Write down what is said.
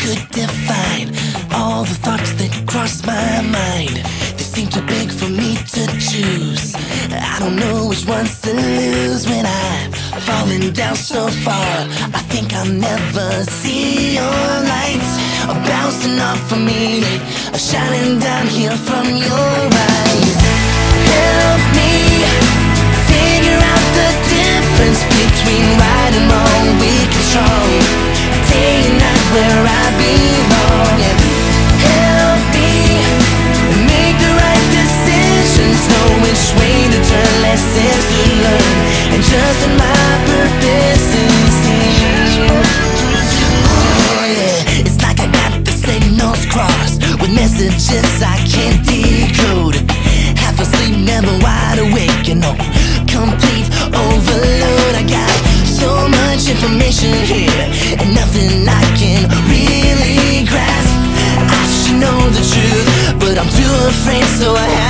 could define all the thoughts that cross my mind. They seem too big for me to choose. I don't know which ones to lose when I've fallen down so far. I think I'll never see your lights bouncing off of me, shining down here from your eyes. Help me figure out the difference between right and wrong, weak and strong, day and night, where I belong. And help me make the right decisions, know which way to turn, lessons to learn, and just what my purpose is here. Oh yeah, it's like I got the signals crossed with messages I can't decode. Half asleep, never wide awake, you know, complete overload. I got so much information here and nothing I can really grasp. I should know the truth, but I'm too afraid, so I have